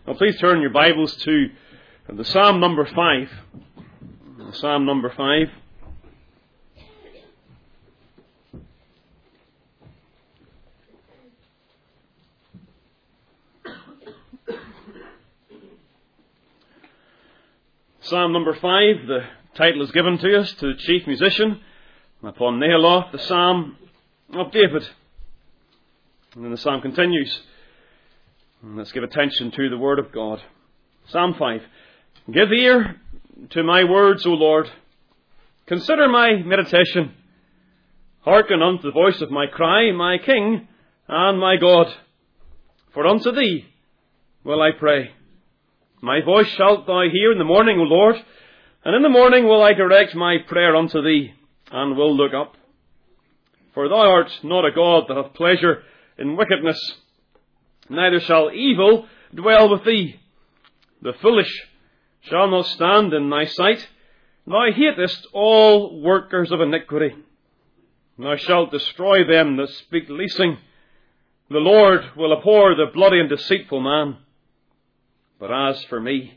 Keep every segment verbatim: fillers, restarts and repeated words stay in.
Now please turn your Bibles to the Psalm number five. Psalm number five. Psalm number five, the title is given to us to the chief musician, upon Neheloth, the Psalm of David. And then the Psalm continues. And let's give attention to the Word of God. Psalm five. Give ear to my words, O Lord. Consider my meditation. Hearken unto the voice of my cry, my King and my God. For unto thee will I pray. My voice shalt thou hear in the morning, O Lord, and in the morning will I direct my prayer unto thee, and will look up. For thou art not a God that hath pleasure in wickedness, neither shall evil dwell with thee. The foolish shall not stand in thy sight. Thou hatest all workers of iniquity. Thou shalt destroy them that speak leasing. The Lord will abhor the bloody and deceitful man. But as for me,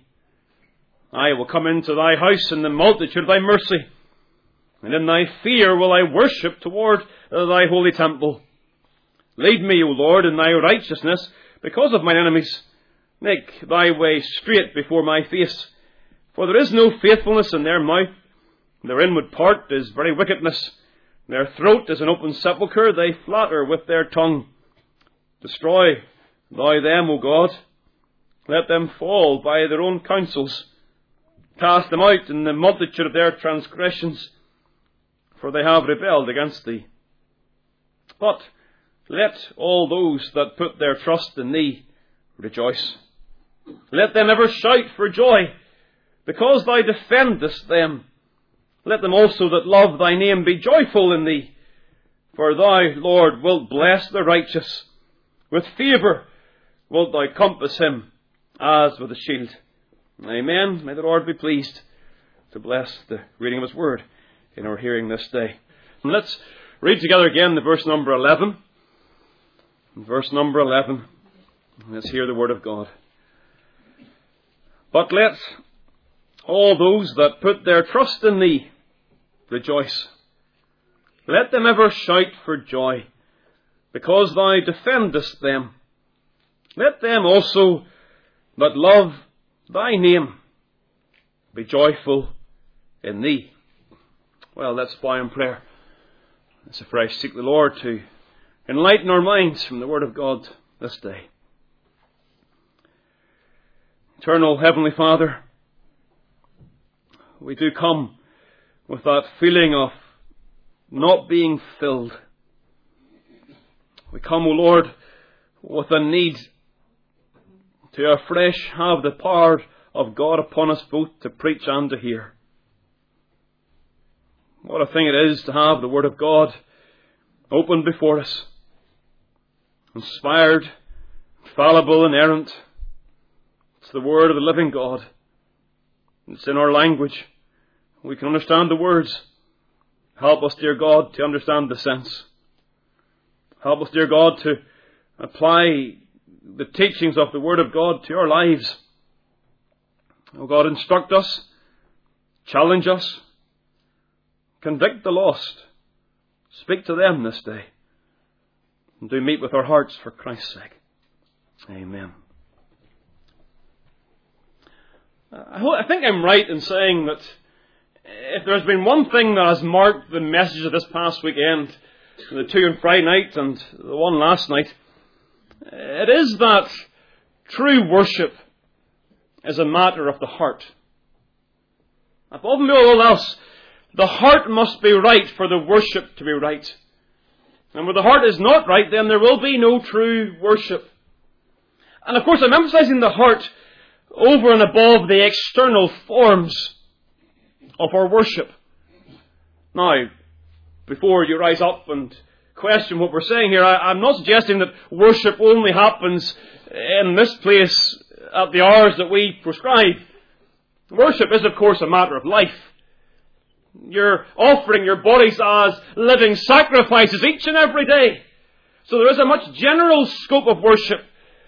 I will come into thy house in the multitude of thy mercy, and in thy fear will I worship toward thy holy temple. Lead me, O Lord, in thy righteousness because of mine enemies. Make thy way straight before my face. For there is no faithfulness in their mouth. Their inward part is very wickedness. Their throat is an open sepulchre. They flatter with their tongue. Destroy thou them, O God. Let them fall by their own counsels. Cast them out in the multitude of their transgressions, for they have rebelled against thee. But let all those that put their trust in thee rejoice. Let them ever shout for joy, because thou defendest them. Let them also that love thy name be joyful in thee. For thou, Lord, wilt bless the righteous. With favour wilt thou compass him as with a shield. Amen. May the Lord be pleased to bless the reading of his word in our hearing this day. And let's read together again the verse number eleven. Verse number eleven. Let's hear the word of God. But let all those that put their trust in thee rejoice. Let them ever shout for joy, because thou defendest them. Let them also that love thy name be joyful in thee. Well, let's bow in prayer. Let's afresh seek the Lord to enlighten our minds from the Word of God this day. Eternal Heavenly Father, we do come with that feeling of not being filled. We come, O Lord, with a need to afresh have the power of God upon us both to preach and to hear. What a thing it is to have the Word of God open before us, inspired, fallible, inerrant. It's the Word of the living God. It's in our language. We can understand the words. Help us, dear God, to understand the sense. Help us, dear God, to apply the teachings of the Word of God to our lives. Oh God, instruct us, challenge us, convict the lost, speak to them this day, and do meet with our hearts for Christ's sake. Amen. I think I'm right in saying that if there's been one thing that has marked the message of this past weekend, the two on Friday night and the one last night, it is that true worship is a matter of the heart. Above and below all else, the heart must be right for the worship to be right. And where the heart is not right, then there will be no true worship. And of course, I'm emphasizing the heart over and above the external forms of our worship. Now, before you rise up and question what we're saying here, I, I'm not suggesting that worship only happens in this place at the hours that we prescribe. Worship is, of course, a matter of life. You're offering your bodies as living sacrifices each and every day. So there is a much general scope of worship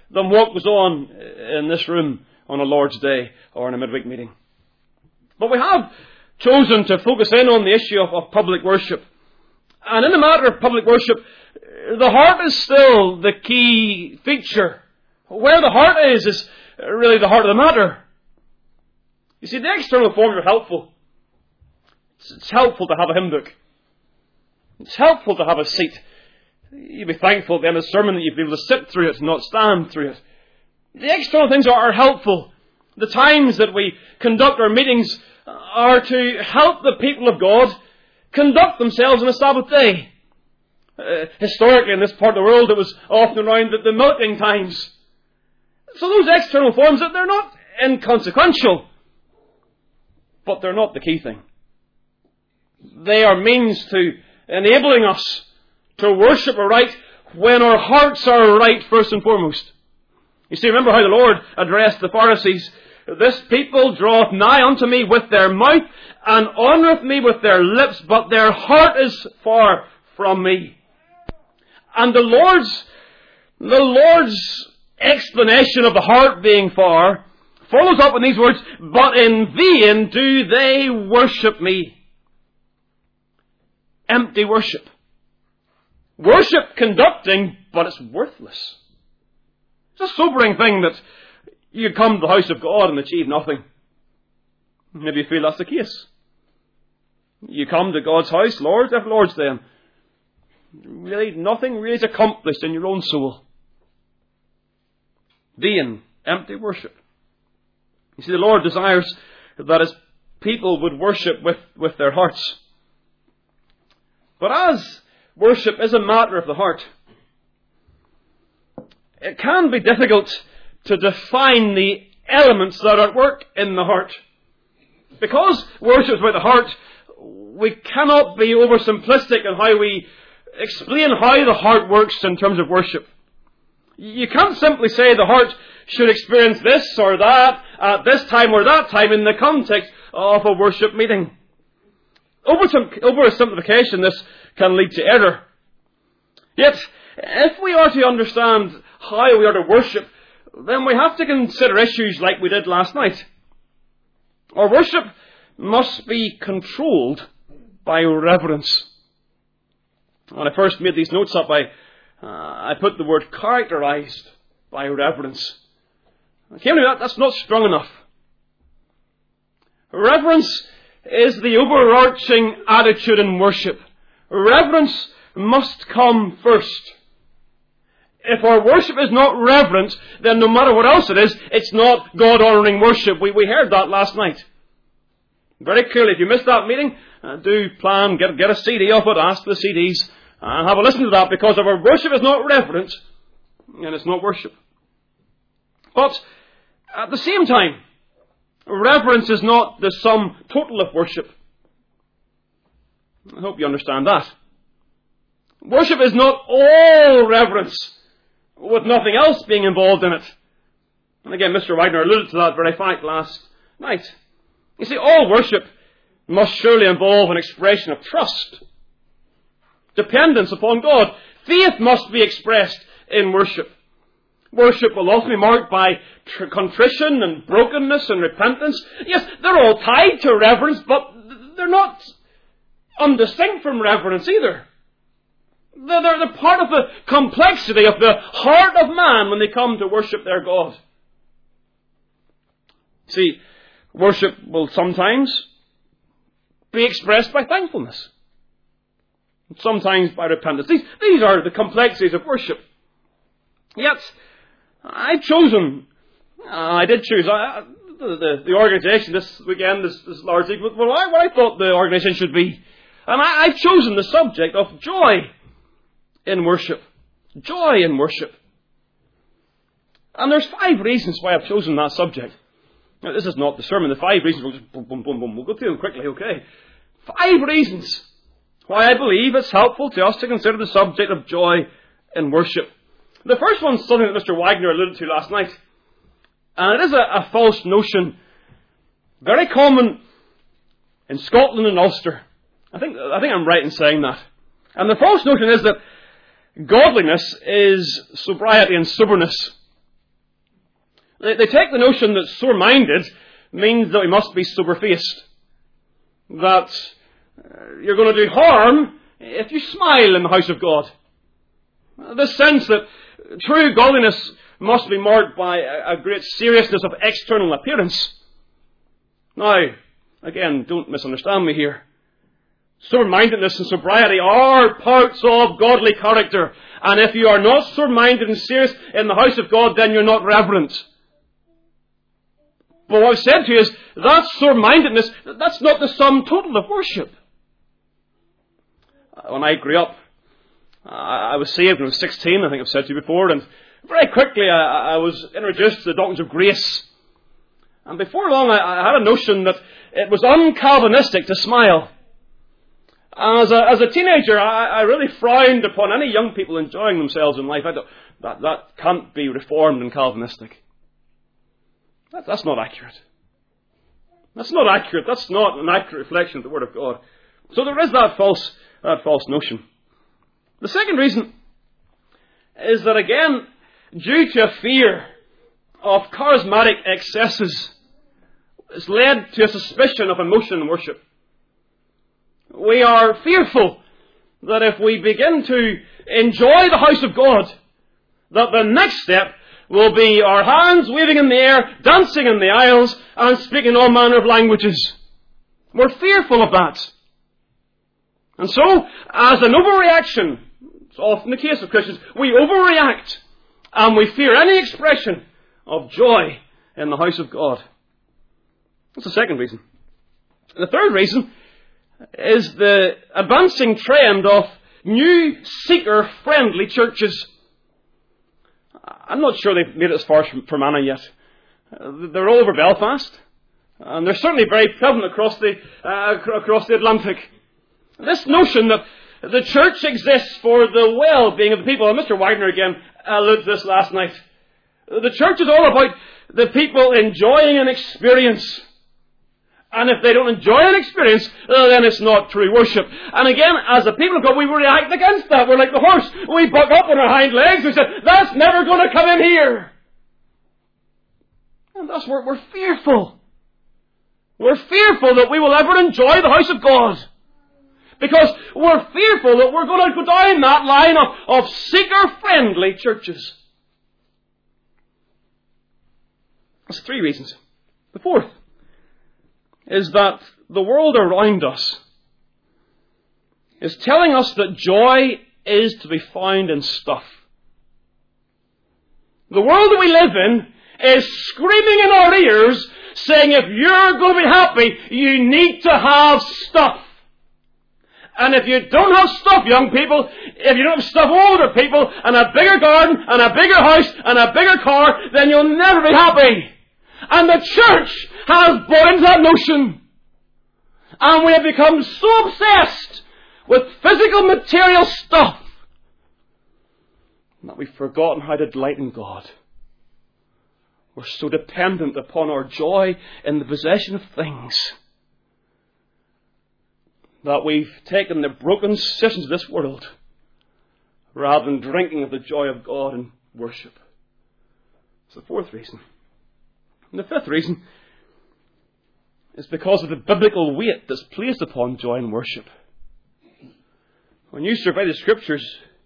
than what goes on in this room on a Lord's Day or in a midweek meeting. But we have chosen to focus in on the issue of, of public worship. And in the matter of public worship, the heart is still the key feature. Where the heart is, is really the heart of the matter. You see, the external forms are helpful. It's, it's helpful to have a hymn book. It's helpful to have a seat. You'll be thankful at the end of the sermon that you'll be able to sit through it and not stand through it. The external things are, are helpful. The times that we conduct our meetings are to help the people of God conduct themselves on a Sabbath day. Uh, historically, in this part of the world, it was often around the, the milking times. So those external forms, they're not inconsequential, but they're not the key thing. They are means to enabling us to worship aright when our hearts are right first and foremost. You see, remember how the Lord addressed the Pharisees. This people draweth nigh unto me with their mouth, and honoureth me with their lips, but their heart is far from me. And the Lord's, the Lord's explanation of the heart being far follows up with these words, but in vain do they worship me. Empty worship. Worship conducting, but it's worthless. It's a sobering thing that you come to the house of God and achieve nothing. Maybe you feel that's the case. You come to God's house, Lord, after Lord's Day, and really nothing really is accomplished in your own soul. Vain, empty worship. You see, the Lord desires that His people would worship with, with their hearts. But as worship is a matter of the heart, it can be difficult to define the elements that are at work in the heart. Because worship is about the heart, we cannot be oversimplistic in how we explain how the heart works in terms of worship. You can't simply say the heart should experience this or that at this time or that time in the context of a worship meeting. Oversimplification, this can lead to error. Yet, if we are to understand how we are to worship, then we have to consider issues like we did last night. Our worship must be controlled by reverence. When I first made these notes up, I, uh, I put the word characterized by reverence. I came to that, that's not strong enough. Reverence is the overarching attitude in worship. Reverence must come first. If our worship is not reverent, then no matter what else it is, it's not God-honouring worship. We, we heard that last night. Very clearly, if you missed that meeting, uh, do plan, get, get a C D of it, ask for the C Ds, and have a listen to that, because if our worship is not reverent, then it's not worship. But at the same time, reverence is not the sum total of worship. I hope you understand that. Worship is not all reverence, with nothing else being involved in it. And again, Mister Wagner alluded to that very fact last night. You see, all worship must surely involve an expression of trust, dependence upon God. Faith must be expressed in worship. Worship will often be marked by tr- contrition and brokenness and repentance. Yes, they're all tied to reverence, but they're not undistinct from reverence either. They're, they're part of the complexity of the heart of man when they come to worship their God. See, worship will sometimes be expressed by thankfulness, sometimes by repentance. These, these are the complexities of worship. Yet, I've chosen, uh, I did choose, uh, the, the, the organisation this weekend is, is largely what I, what I thought the organisation should be. And I, I've chosen the subject of joy in worship. Joy in worship. And there's five reasons why I've chosen that subject. Now, this is not the sermon. The five reasons, we'll just boom, boom, boom, boom. We'll go through them quickly, okay? Five reasons why I believe it's helpful to us to consider the subject of joy in worship. The first one is something that Mister Wagner alluded to last night. And it is a, a false notion, very common in Scotland and Ulster. I think, I think I'm right in saying that. And the false notion is that godliness is sobriety and soberness. They, they take the notion that sore-minded means that we must be sober-faced. That uh, you're going to do harm if you smile in the house of God. This sense that true godliness must be marked by a, a great seriousness of external appearance. Now, again, don't misunderstand me here. Sober-mindedness and sobriety are parts of godly character. And if you are not sober-minded and serious in the house of God, then you're not reverent. But what I've said to you is, that sober-mindedness, that's not the sum total of worship. When I grew up, I was saved when I was sixteen, I think I've said to you before, and very quickly I, I was introduced to the doctrines of grace. And before long I, I had a notion that it was un-Calvinistic to smile. As a, as a teenager, I, I really frowned upon any young people enjoying themselves in life. I don't, that, that can't be reformed and Calvinistic. That, that's not accurate. That's not accurate. That's not an accurate reflection of the Word of God. So there is that false, that false notion. The second reason is that, again, due to a fear of charismatic excesses, it's led to a suspicion of emotion in worship. We are fearful that if we begin to enjoy the house of God, that the next step will be our hands waving in the air, dancing in the aisles, and speaking all manner of languages. We're fearful of that. And so, as an overreaction, it's often the case of Christians, we overreact, and we fear any expression of joy in the house of God. That's the second reason. The third reason is the advancing trend of new seeker-friendly churches. I'm not sure they've made it as far as Fermanagh yet. They're all over Belfast, and they're certainly very prevalent across the uh, across the Atlantic. This notion that the church exists for the well-being of the people, and Mister Wagner again alluded to this last night. The church is all about the people enjoying an experience. And if they don't enjoy an experience, uh, then it's not true worship. And again, as a people of God, we react against that. We're like the horse. We buck up on our hind legs. We say, that's never going to come in here. And thus we're, we're fearful. We're fearful that we will ever enjoy the house of God. Because we're fearful that we're going to go down that line of, of seeker-friendly churches. That's three reasons. The fourth is that the world around us is telling us that joy is to be found in stuff. The world that we live in is screaming in our ears, saying if you're going to be happy, you need to have stuff. And if you don't have stuff, young people, if you don't have stuff, older people, and a bigger garden, and a bigger house, and a bigger car, then you'll never be happy. And the church has bought into that notion. And we have become so obsessed with physical material stuff that we've forgotten how to delight in God. We're so dependent upon our joy in the possession of things that we've taken the broken systems of this world rather than drinking of the joy of God in worship. That's the fourth reason. And the fifth reason is because of the biblical weight that's placed upon joy and worship. When you survey the Scriptures,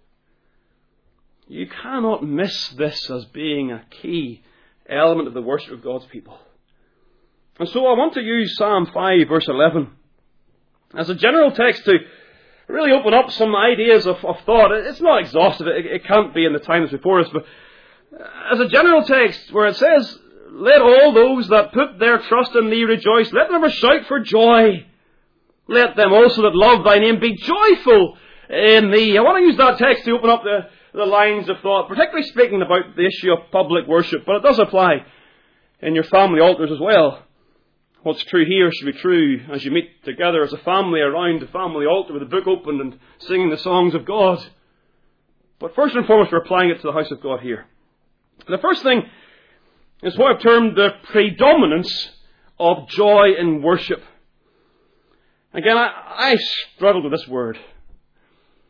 you cannot miss this as being a key element of the worship of God's people. And so I want to use Psalm five, verse eleven, as a general text to really open up some ideas of, of thought. It's not exhaustive, it, it can't be in the time that's before us, but as a general text where it says, let all those that put their trust in thee rejoice. Let them ever shout for joy. Let them also that love thy name be joyful in thee. I want to use that text to open up the, the lines of thought, particularly speaking about the issue of public worship, but it does apply in your family altars as well. What's true here should be true as you meet together as a family around the family altar with the book opened and singing the songs of God. But first and foremost, we're applying it to the house of God here. The first thing is what I've termed the predominance of joy in worship. Again, I, I struggled with this word.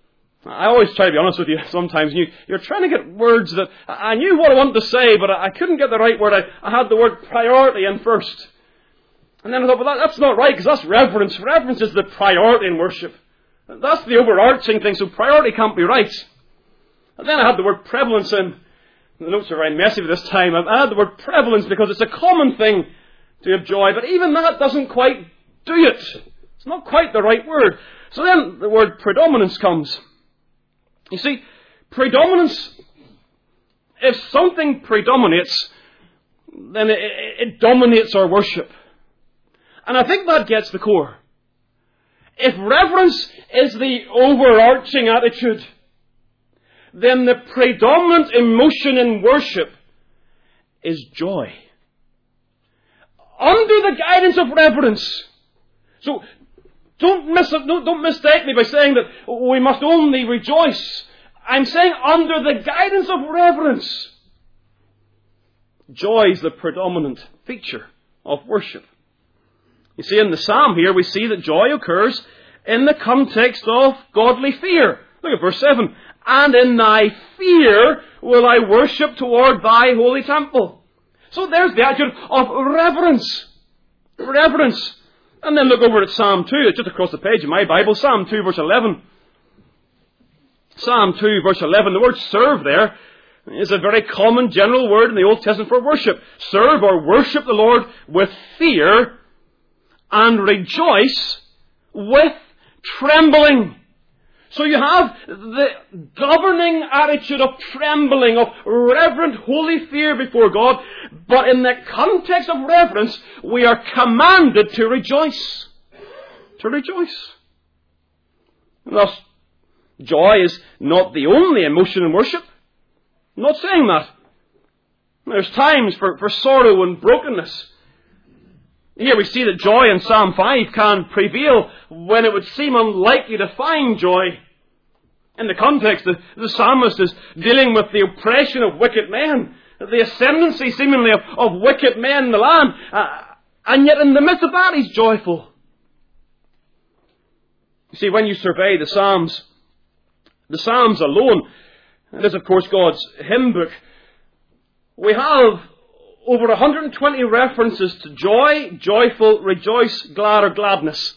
I always try to be honest with you sometimes. You, you're trying to get words that I knew what I wanted to say, but I couldn't get the right word. I, I had the word priority in first. And then I thought, well, that, that's not right, because that's reverence. Reverence is the priority in worship. That's the overarching thing, so priority can't be right. And then I had the word prevalence in. The notes are very messy this time. I had the word prevalence because it's a common thing to have joy, but even that doesn't quite do it. It's not quite the right word. So then the word predominance comes. You see, predominance, if something predominates, then it, it dominates our worship. And I think that gets the core. If reverence is the overarching attitude, then the predominant emotion in worship is joy. Under the guidance of reverence. So, don't, mis- don't, don't mistake me by saying that we must only rejoice. I'm saying under the guidance of reverence. Joy is the predominant feature of worship. You see, in the psalm here, we see that joy occurs in the context of godly fear. Look at verse seven. And in thy fear will I worship toward thy holy temple. So there's the attitude of reverence. Reverence. And then look over at Psalm two. It's just across the page in my Bible. Psalm two, verse eleven. Psalm two, verse eleven. The word serve there is a very common general word in the Old Testament for worship. Serve or worship the Lord with fear and rejoice with trembling. So you have the governing attitude of trembling, of reverent holy fear before God, but in the context of reverence, we are commanded to rejoice. To rejoice. Thus, joy is not the only emotion in worship. I'm not saying that. There's times for, for sorrow and brokenness. Here we see that joy in Psalm five can prevail when it would seem unlikely to find joy. In the context, the, the psalmist is dealing with the oppression of wicked men, the ascendancy seemingly of, of wicked men in the land, uh, and yet in the midst of that he's joyful. You see, when you survey the Psalms, the Psalms alone, and this is of course God's hymn book, we have over one hundred twenty references to joy, joyful, rejoice, glad, or gladness.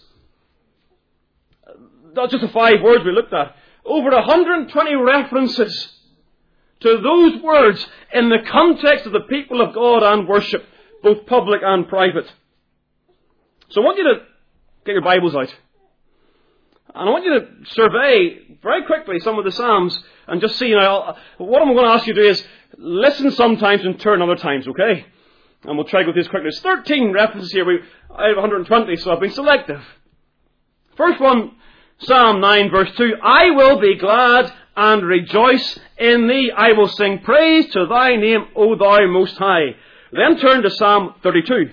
That's just the five words we looked at. Over one hundred twenty references to those words in the context of the people of God and worship, both public and private. So I want you to get your Bibles out. And I want you to survey very quickly some of the Psalms and just see, you know, what I'm going to ask you to do is listen sometimes and turn other times, okay? And we'll try to go through this quickly. There's thirteen references here. We, I have one hundred twenty, so I've been selective. First one, Psalm nine, verse two. I will be glad and rejoice in thee. I will sing praise to thy name, O thou most high. Then turn to Psalm thirty-two.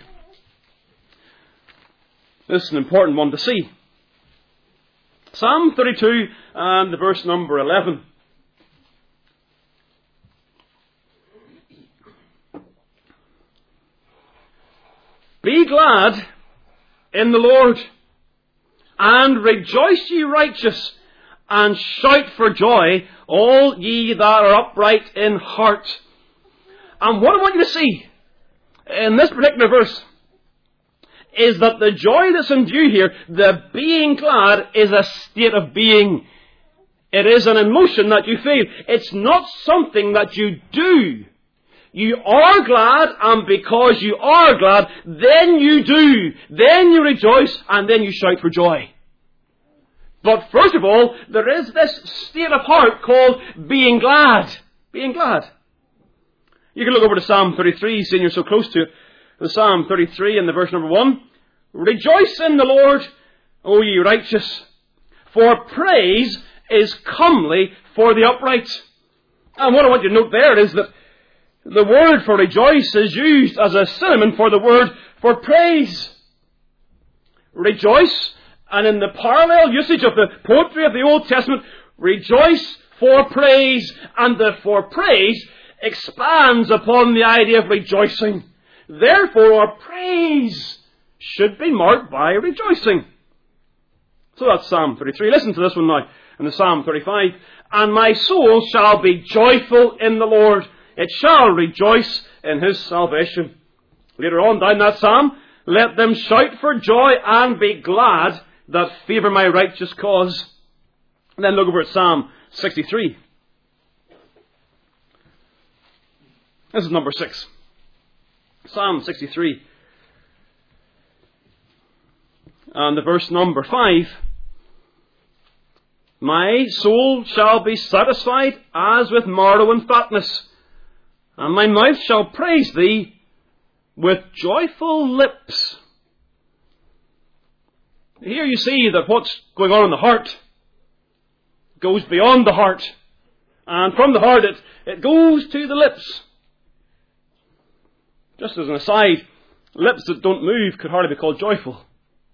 This is an important one to see. Psalm thirty-two and the verse number eleven. Be glad in the Lord, and rejoice ye righteous, and shout for joy, all ye that are upright in heart. And what I want you to see in this particular verse is that the joy that's in view here, the being glad, is a state of being. It is an emotion that you feel. It's not something that you do. You are glad, and because you are glad, then you do. Then you rejoice, and then you shout for joy. But first of all, there is this state of heart called being glad. Being glad. You can look over to Psalm thirty-three, seeing you're so close to it. The Psalm thirty-three and the verse number one. Rejoice in the Lord, O ye righteous, for praise is comely for the upright. And what I want you to note there is that the word for rejoice is used as a synonym for the word for praise. Rejoice, and in the parallel usage of the poetry of the Old Testament, rejoice for praise, and the for praise expands upon the idea of rejoicing. Therefore, our praise should be marked by rejoicing. So that's Psalm thirty-three. Listen to this one now. in the Psalm thirty-five. And my soul shall be joyful in the Lord. It shall rejoice in his salvation. Later on down that psalm, let them shout for joy and be glad that favour my righteous cause. And then look over at Psalm sixty-three. This is number six. Psalm sixty-three. And the verse number five. My soul shall be satisfied as with marrow and fatness, and my mouth shall praise thee with joyful lips. Here you see that what's going on in the heart goes beyond the heart, and from the heart it, it goes to the lips. Just as an aside, lips that don't move could hardly be called joyful.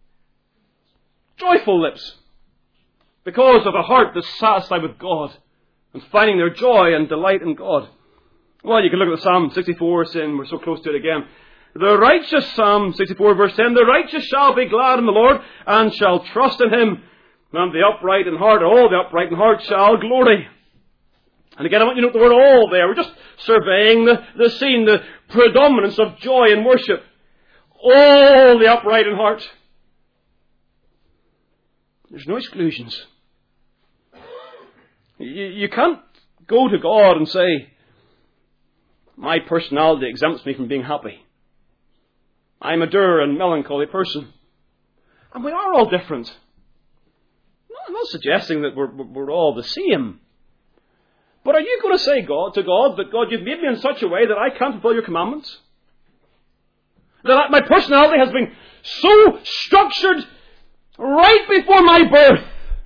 Joyful lips. Because of a heart that's satisfied with God and finding their joy and delight in God. Well, you can look at Psalm sixty-four, saying we're so close to it again. The righteous, Psalm sixty-four verse ten, the righteous shall be glad in the Lord and shall trust in him. And the upright in heart, all the upright in heart shall glory. And again, I want you to note the word all there. We're just surveying the, the scene, the predominance of joy in worship. All the upright in heart. There's no exclusions. You, you can't go to God and say, my personality exempts me from being happy. I'm a dour and melancholy person. And we are all different. I'm not suggesting that we're, we're all the same. But are you going to say God to God that, God, you've made me in such a way that I can't fulfill your commandments? That my personality has been so structured right before my birth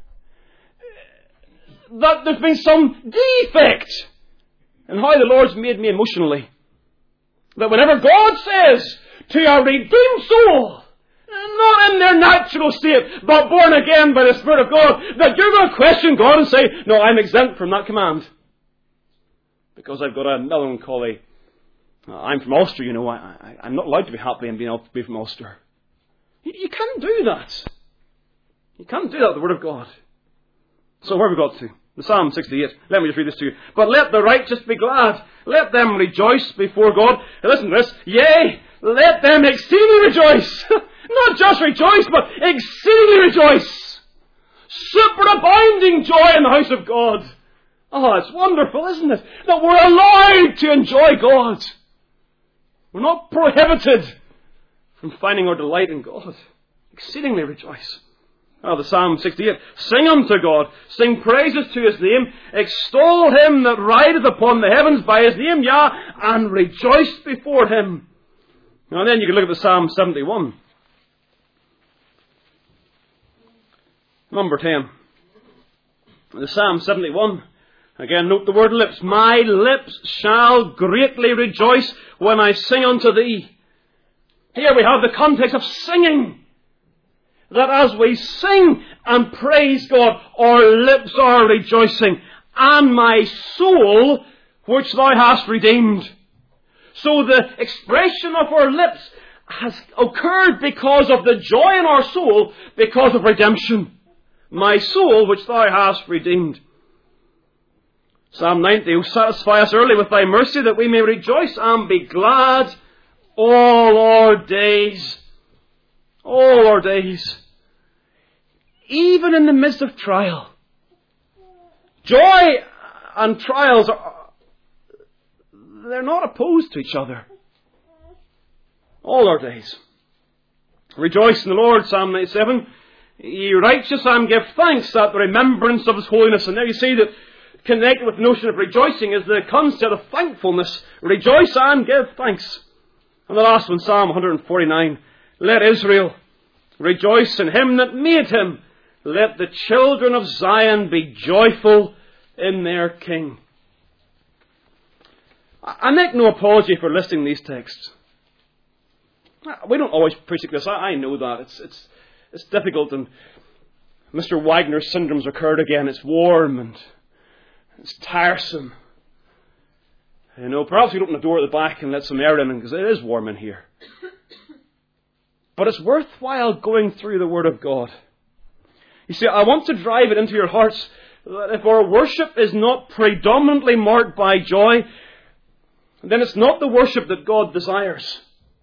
that there's been some defect in how the Lord's made me emotionally. That whenever God says to a redeemed soul, not in their natural state, but born again by the Spirit of God, that you're going to question God and say, no, I'm exempt from that command. Because I've got a melancholy. Uh, I'm from Ulster, you know. I, I, I'm not allowed to be happy and being able to be from Ulster. You, you can't do that. You can't do that with the Word of God. So where have we got to? The Psalm sixty-eight. Let me just read this to you. But let the righteous be glad. Let them rejoice before God. Now listen to this. Yea, let them exceedingly rejoice. Not just rejoice, but exceedingly rejoice. Superabounding joy in the house of God. Oh, it's wonderful, isn't it? That we're allowed to enjoy God. We're not prohibited from finding our delight in God. Exceedingly rejoice. Oh, the Psalm sixty-eight. Sing unto God. Sing praises to his name. Extol him that rideth upon the heavens by his name, yea, and rejoice before him. And then you can look at the Psalm seventy-one. Number ten. The Psalm seventy-one. Again, note the word lips. My lips shall greatly rejoice when I sing unto thee. Here we have the context of singing. That as we sing and praise God, our lips are rejoicing. And my soul, which thou hast redeemed. So the expression of our lips has occurred because of the joy in our soul, because of redemption. My soul, which thou hast redeemed. Psalm ninety, O satisfy us early with thy mercy, that we may rejoice and be glad all our days. All our days. Even in the midst of trial. Joy and trials are, they're not opposed to each other. All our days. Rejoice in the Lord, Psalm ninety-seven. Ye righteous, and give thanks at the remembrance of his holiness. And there you see that connected with the notion of rejoicing is the concept of thankfulness. Rejoice and give thanks. And the last one, Psalm one forty-nine. Let Israel rejoice in him that made him. Let the children of Zion be joyful in their King. I make no apology for listing these texts. We don't always preach like this. I know that. It's, it's, it's difficult, and Mister Wagner's syndrome's occurred again. It's warm and it's tiresome. You know, perhaps we'd open the door at the back and let some air in, because it is warm in here. But it's worthwhile going through the Word of God. You see, I want to drive it into your hearts that if our worship is not predominantly marked by joy, then it's not the worship that God desires.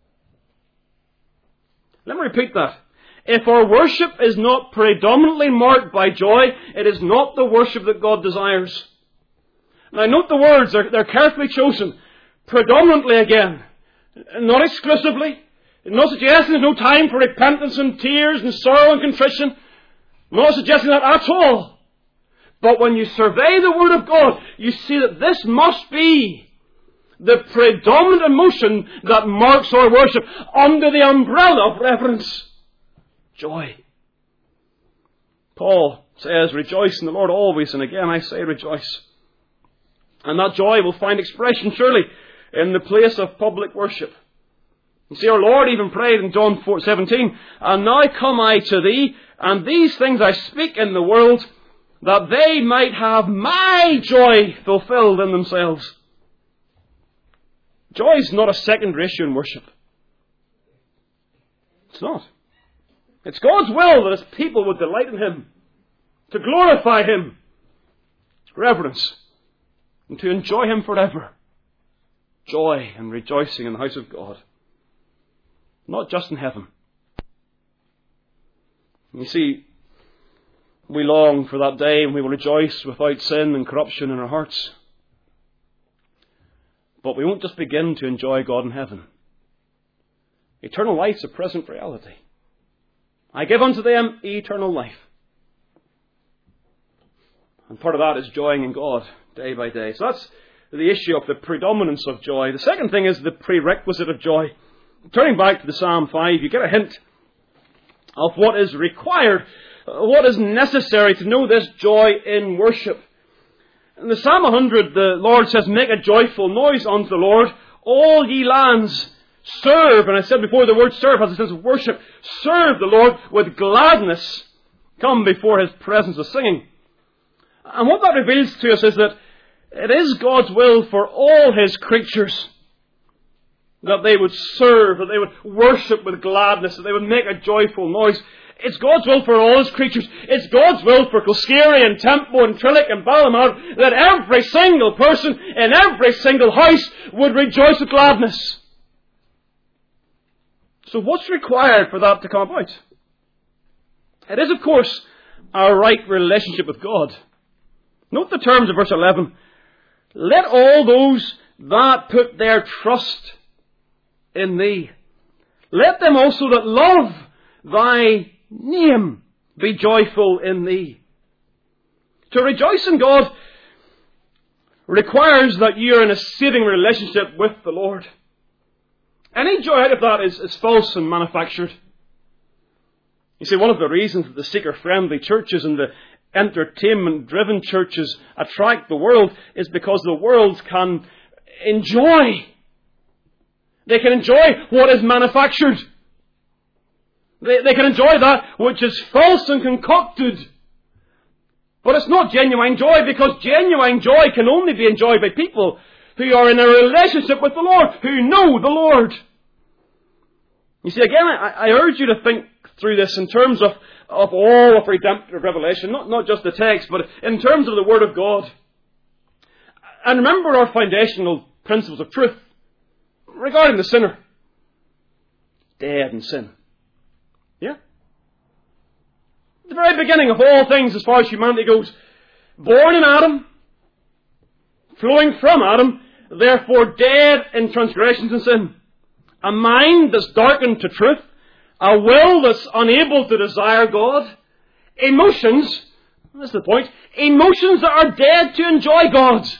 Let me repeat that. If our worship is not predominantly marked by joy, it is not the worship that God desires. Now note the words, they're, they're carefully chosen. Predominantly again. Not exclusively. Not suggesting there's no time for repentance and tears and sorrow and contrition. Not suggesting that at all. But when you survey the Word of God, you see that this must be the predominant emotion that marks our worship under the umbrella of reverence. Joy. Paul says, rejoice in the Lord always, and again I say rejoice. And that joy will find expression surely in the place of public worship. You see, our Lord even prayed in John four seventeen, and now come I to thee, and these things I speak in the world, that they might have my joy fulfilled in themselves. Joy is not a secondary issue in worship. It's not. It's God's will that His people would delight in Him, to glorify Him, reverence, and to enjoy Him forever. Joy and rejoicing in the house of God. Not just in heaven. You see, we long for that day when we will rejoice without sin and corruption in our hearts. But we won't just begin to enjoy God in heaven. Eternal life's a present reality. I give unto them eternal life. And part of that is joying in God day by day. So that's the issue of the predominance of joy. The second thing is the prerequisite of joy. Turning back to the Psalm five, you get a hint of what is required, what is necessary to know this joy in worship. In the Psalm one hundred, the Lord says, make a joyful noise unto the Lord, all ye lands. Serve, and I said before, the word serve has a sense of worship. Serve the Lord with gladness. Come before His presence with singing. And what that reveals to us is that it is God's will for all His creatures that they would serve, that they would worship with gladness, that they would make a joyful noise. It's God's will for all His creatures. It's God's will for Kilskerry and Tempo and Trillick and Ballamar that every single person in every single house would rejoice with gladness. So what's required for that to come about? It is, of course, our right relationship with God. Note the terms of verse eleven. Let all those that put their trust in Thee, let them also that love Thy name be joyful in Thee. To rejoice in God requires that you are in a saving relationship with the Lord. Any joy out of that is, is false and manufactured. You see, one of the reasons that the seeker-friendly churches and the entertainment-driven churches attract the world is because the world can enjoy. They can enjoy what is manufactured. They, they can enjoy that which is false and concocted. But it's not genuine joy, because genuine joy can only be enjoyed by people who are in a relationship with the Lord, who know the Lord. You see, again, I, I urge you to think through this in terms of, of all of redemptive revelation, not, not just the text, but in terms of the Word of God. And remember our foundational principles of truth regarding the sinner. Dead in sin. Yeah? The very beginning of all things as far as humanity goes. Born in Adam, flowing from Adam, therefore dead in transgressions and sin. A mind that's darkened to truth. A will that's unable to desire God. Emotions, that's the point, emotions that are dead to enjoy God.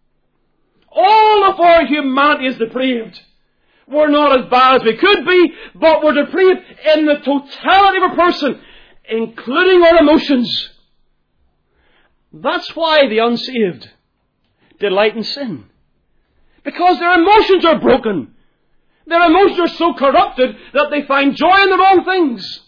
All of our humanity is depraved. We're not as bad as we could be, but we're depraved in the totality of a person, including our emotions. That's why the unsaved delight in sin. Because their emotions are broken. Their emotions are so corrupted that they find joy in the wrong things.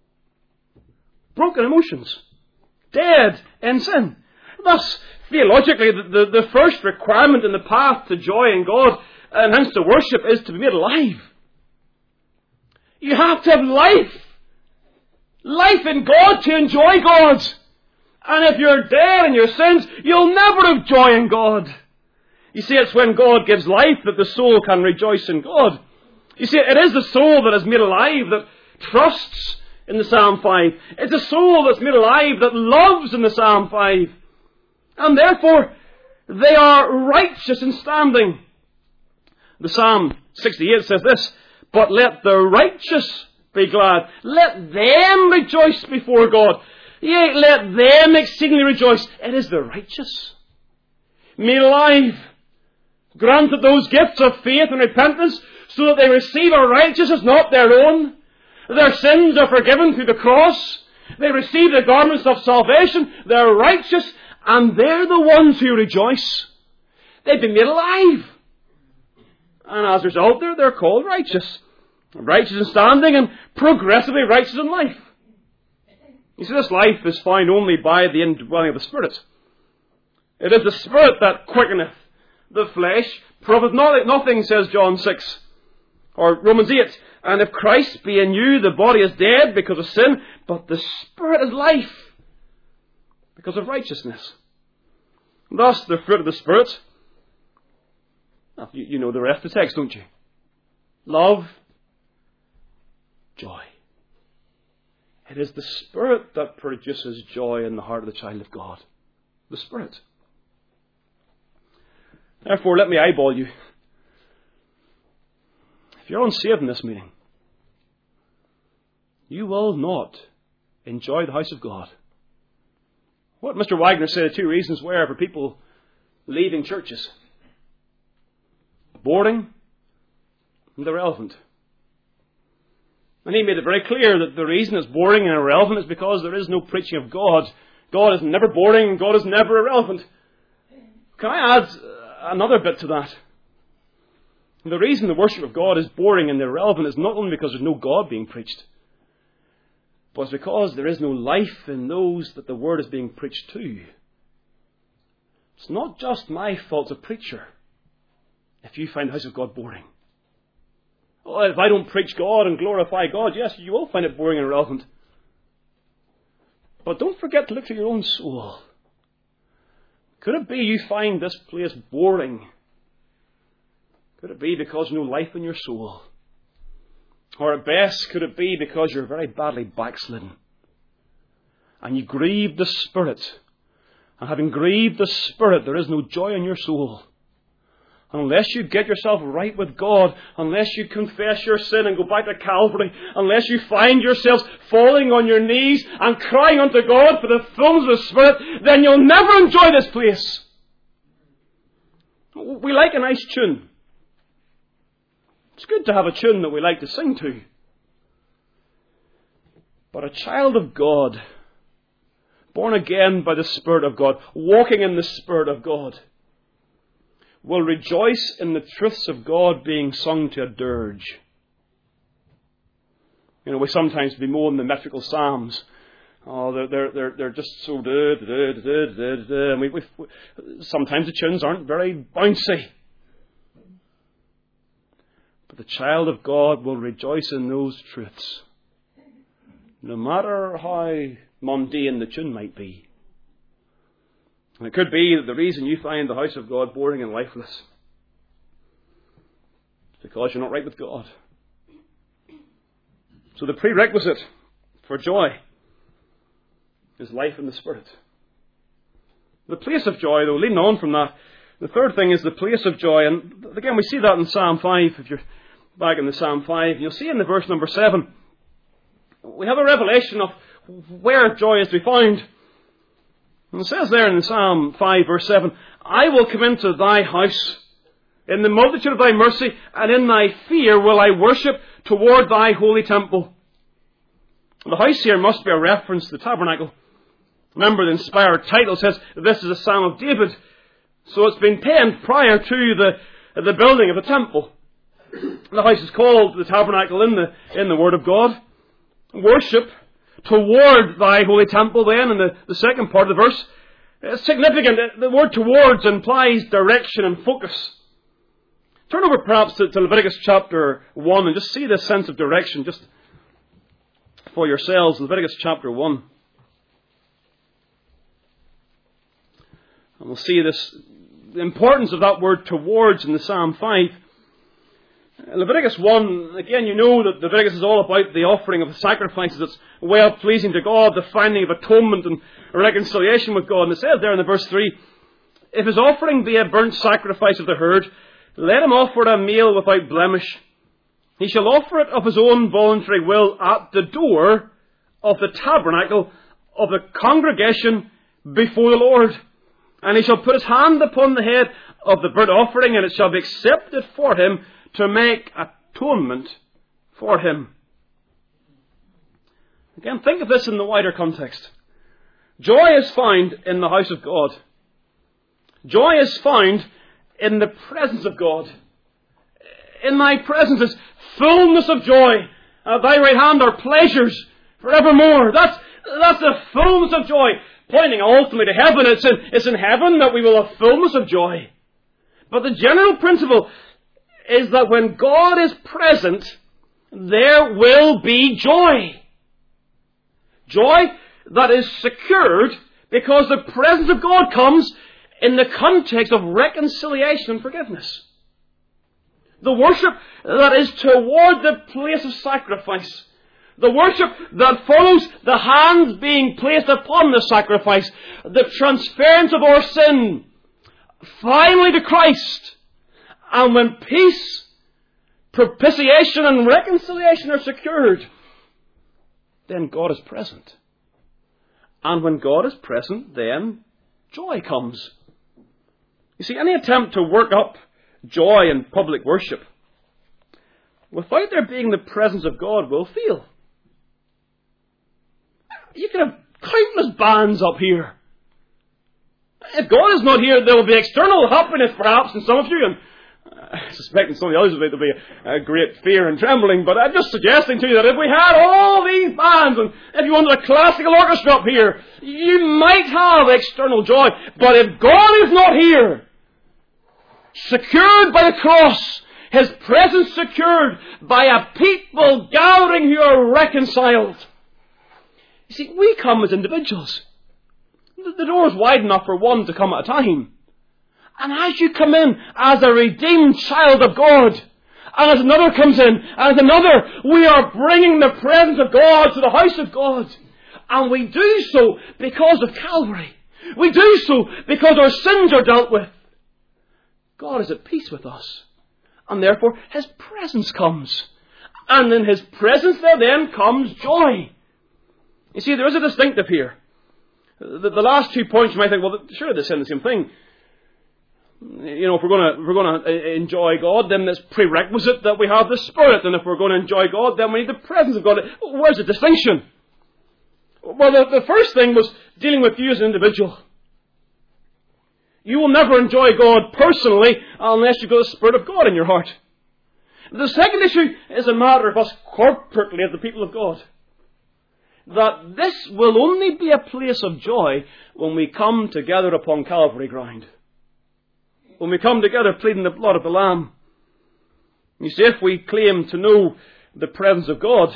Broken emotions. Dead in sin. Thus, theologically, the, the, the first requirement in the path to joy in God, and hence to worship, is to be made alive. You have to have life. Life in God to enjoy God. And if you're dead in your sins, you'll never have joy in God. You see, it's when God gives life that the soul can rejoice in God. You see, it is the soul that is made alive that trusts in the Psalm five. It's the soul that's made alive that loves in the Psalm five. And therefore, they are righteous in standing. The Psalm sixty-eight says this, but let the righteous be glad. Let them rejoice before God. Yea, let them exceedingly rejoice. It is the righteous, made alive, granted those gifts of faith and repentance so that they receive a righteousness not their own. Their sins are forgiven through the cross. They receive the garments of salvation. They're righteous, and they're the ones who rejoice. They've been made alive. And as a result, they're, they're called righteous. Righteous in standing and progressively righteous in life. You see, this life is found only by the indwelling of the Spirit. It is the Spirit that quickeneth. The flesh profiteth nothing, says John six. Or Romans eight. And if Christ be in you, the body is dead because of sin, but the Spirit is life because of righteousness. Thus, the fruit of the Spirit. Well, you, you know the rest of the text, don't you? Love, joy. It is the Spirit that produces joy in the heart of the child of God. The Spirit. Therefore, let me eyeball you. If you're unsaved in this meeting, you will not enjoy the house of God. What Mister Wagner said, the two reasons were for people leaving churches. Boring and irrelevant. And he made it very clear that the reason it's boring and irrelevant is because there is no preaching of God. God is never boring, God is never irrelevant. Can I add another bit to that? The reason the worship of God is boring and irrelevant is not only because there's no God being preached, but it's because there is no life in those that the word is being preached to. It's not just my fault as a preacher if you find the house of God boring. Oh, if I don't preach God and glorify God, yes, you will find it boring and irrelevant. But don't forget to look to your own soul. Could it be you find this place boring? Could it be because there's no life in your soul? Or at best, could it be because you're very badly backslidden? And you grieve the Spirit. And having grieved the Spirit, there is no joy in your soul. Unless you get yourself right with God, unless you confess your sin and go back to Calvary, unless you find yourselves falling on your knees and crying unto God for the fullness of the Spirit, then you'll never enjoy this place. We like a nice tune. It's good to have a tune that we like to sing to. But a child of God, born again by the Spirit of God, walking in the Spirit of God, will rejoice in the truths of God being sung to a dirge. You know, we sometimes bemoan the metrical psalms. Oh, they're they're they're, they're just so da da da da da da. And we, we sometimes the tunes aren't very bouncy. But the child of God will rejoice in those truths, no matter how mundane the tune might be. And it could be that the reason you find the house of God boring and lifeless is because you're not right with God. So the prerequisite for joy is life in the Spirit. The place of joy, though, leading on from that, the third thing is the place of joy. And again, we see that in Psalm five. If you're back in the Psalm five, you'll see in the verse number seven, we have a revelation of where joy is to be found. And it says there in Psalm five, verse seven, I will come into thy house in the multitude of thy mercy, and in thy fear will I worship toward thy holy temple. The house here must be a reference to the tabernacle. Remember, the inspired title says this is a Psalm of David. So it's been penned prior to the, the building of the temple. The house is called the tabernacle in the, in the Word of God. Worship toward thy holy temple, then, in the, the second part of the verse. It's significant. The word towards implies direction and focus. Turn over perhaps to, to Leviticus chapter one and just see this sense of direction just for yourselves. Leviticus chapter one. And we'll see this, the importance of that word towards in the Psalm five. Leviticus one, again, you know that Leviticus is all about the offering of the sacrifices. It's well pleasing to God, the finding of atonement and reconciliation with God. And it says there in the verse three, if his offering be a burnt sacrifice of the herd, let him offer a meal without blemish. He shall offer it of his own voluntary will at the door of the tabernacle of the congregation before the Lord. And he shall put his hand upon the head of the burnt offering, and it shall be accepted for him to make atonement for him. Again, think of this in the wider context. Joy is found in the house of God. Joy is found in the presence of God. In thy presence is fullness of joy. At thy right hand are pleasures forevermore. That's, that's the fullness of joy, pointing ultimately to heaven. It's in, it's in heaven that we will have fullness of joy. But the general principle is that when God is present, there will be joy. Joy that is secured because the presence of God comes in the context of reconciliation and forgiveness. The worship that is toward the place of sacrifice. The worship that follows the hands being placed upon the sacrifice. The transference of our sin finally to Christ. And when peace, propitiation and reconciliation are secured, then God is present. And when God is present, then joy comes. You see, any attempt to work up joy in public worship without there being the presence of God will fail. You can have countless bands up here. If God is not here, there will be external happiness perhaps in some of you, and I suspect in some of the others there will be a, a great fear and trembling, but I'm just suggesting to you that if we had all these bands, and if you wanted a classical orchestra up here, you might have external joy. But if God is not here, secured by the cross, His presence secured by a people gathering who are reconciled. You see, we come as individuals. The door is wide enough for one to come at a time. And as you come in as a redeemed child of God, and as another comes in, and as another, we are bringing the presence of God to the house of God. And we do so because of Calvary. We do so because our sins are dealt with. God is at peace with us. And therefore, His presence comes. And in His presence there then comes joy. You see, there is a distinctive here. The, the last two points you might think, well, sure, they're saying the same thing. You know, if we're going to, if we're going to enjoy God, then it's prerequisite that we have the Spirit. And if we're going to enjoy God, then we need the presence of God. Where's the distinction? Well, the, the first thing was dealing with you as an individual. You will never enjoy God personally unless you've got the Spirit of God in your heart. The second issue is a matter of us corporately as the people of God. That this will only be a place of joy when we come together upon Calvary ground. When we come together pleading the blood of the Lamb. You see, if we claim to know the presence of God,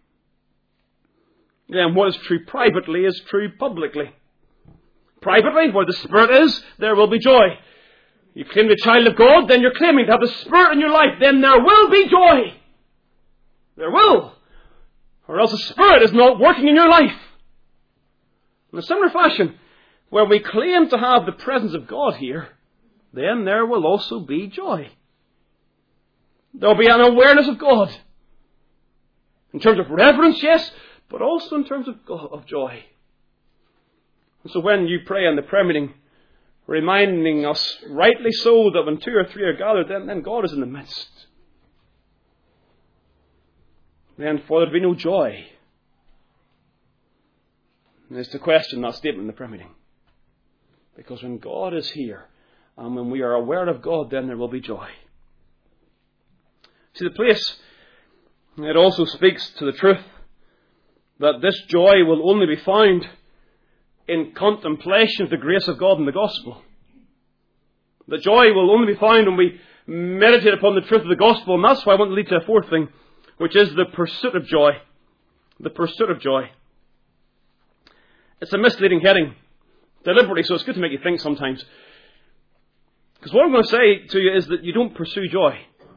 then what is true privately is true publicly. Privately, where the Spirit is, there will be joy. You claim the child of God, then you're claiming to have the Spirit in your life. Then there will be joy. There will. Or else the Spirit is not working in your life. In a similar fashion, where we claim to have the presence of God here, then there will also be joy. There will be an awareness of God. In terms of reverence, yes, but also in terms of, God, of joy. And so when you pray in the prayer meeting, reminding us, rightly so, that when two or three are gathered, then, then God is in the midst. Then for there to be no joy. And it's to question that statement in the prayer meeting. Because when God is here, and when we are aware of God, then there will be joy. See, the place, it also speaks to the truth that this joy will only be found in contemplation of the grace of God in the gospel. The joy will only be found when we meditate upon the truth of the gospel. And that's why I want to lead to a fourth thing, which is the pursuit of joy. The pursuit of joy. It's a misleading heading Deliberately, so it's good to make you think sometimes. Because what I'm going to say to you is that you don't pursue joy.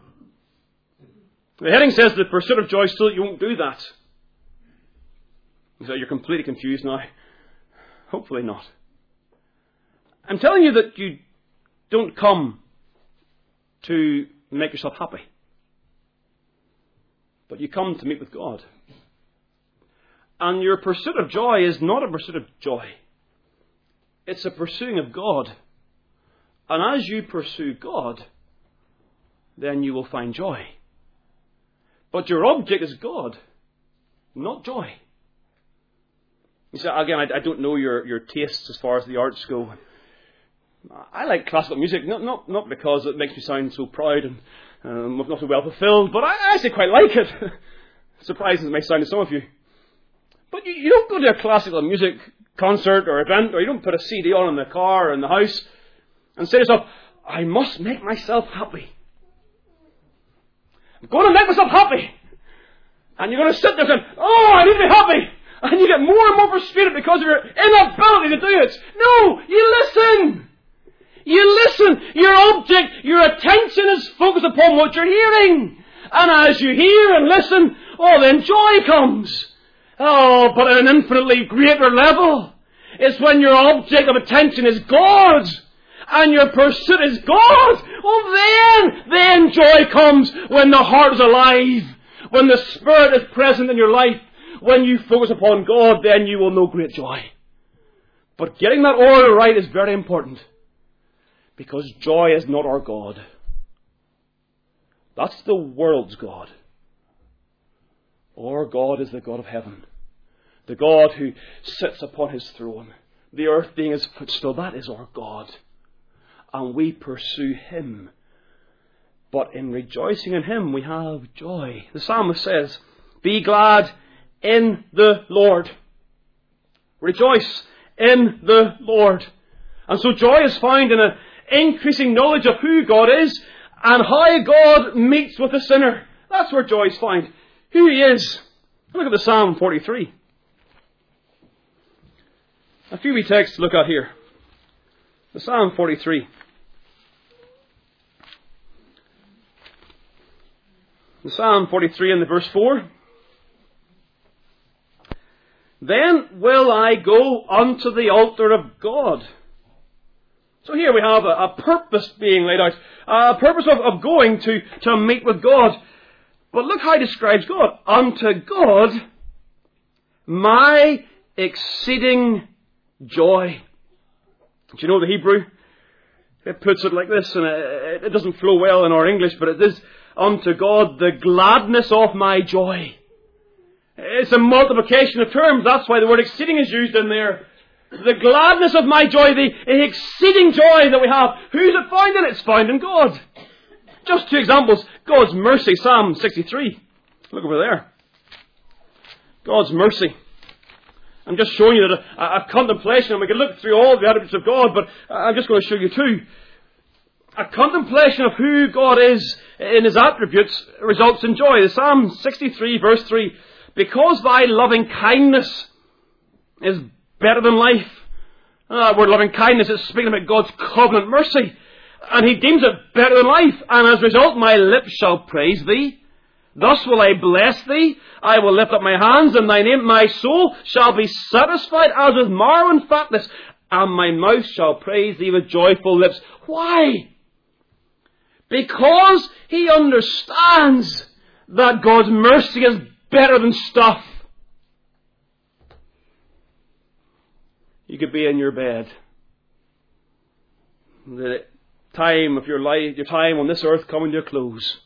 The heading says the pursuit of joy, so that you won't do that. You say, you're completely confused now. Hopefully not. I'm telling you that you don't come to make yourself happy. But you come to meet with God. And your pursuit of joy is not a pursuit of joy. It's a pursuing of God. And as you pursue God, then you will find joy. But your object is God, not joy. You say, again, I, I don't know your, your tastes as far as the arts go. I like classical music, not not not because it makes me sound so proud and um, not so well fulfilled, but I actually quite like it. Surprising it may sound to some of you. But you, you don't go to a classical music concert or event, or you don't put a C D on in the car or in the house and say to yourself, I must make myself happy. I'm going to make myself happy. And you're going to sit there saying, oh, I need to be happy. And you get more and more frustrated because of your inability to do it. No, you listen. You listen. Your object, your attention is focused upon what you're hearing. And as you hear and listen, oh, then joy comes. Oh, but at an infinitely greater level. It's when your object of attention is God. And your pursuit is God. Oh, then, then joy comes when the heart is alive. When the Spirit is present in your life. When you focus upon God, then you will know great joy. But getting that order right is very important. Because joy is not our God. That's the world's God. Our God is the God of heaven. The God who sits upon his throne. The earth being his footstool. That is our God. And we pursue him. But in rejoicing in him, we have joy. The psalmist says, be glad in the Lord. Rejoice in the Lord. And so joy is found in an increasing knowledge of who God is and how God meets with the sinner. That's where joy is found. Who he is. Look at the Psalm forty-three. A few wee texts to look at here. The Psalm forty-three. The Psalm forty-three and the verse four. Then will I go unto the altar of God. So here we have a, a purpose being laid out. A purpose of, of going to, to meet with God. But look how he describes God. Unto God, my exceeding joy. Do you know the Hebrew? It puts it like this, and it, it doesn't flow well in our English, but it is, unto God, the gladness of my joy. It's a multiplication of terms. That's why the word exceeding is used in there. The gladness of my joy, the exceeding joy that we have. Who's it found in? It's found in God. Just two examples. God's mercy, Psalm sixty-three. Look over there. God's mercy. I'm just showing you that a, a contemplation, and we can look through all the attributes of God, but I'm just going to show you two. A contemplation of who God is in his attributes results in joy. The Psalm sixty-three, verse three. Because thy loving kindness is better than life. Uh, that word loving kindness is speaking about God's covenant mercy. And he deems it better than life. And as a result, my lips shall praise thee. Thus will I bless thee. I will lift up my hands in thy name. My soul shall be satisfied as with marrow and fatness. And my mouth shall praise thee with joyful lips. Why? Because he understands that God's mercy is better than stuff. You could be in your bed. The time of your life, your time on this earth coming to a close.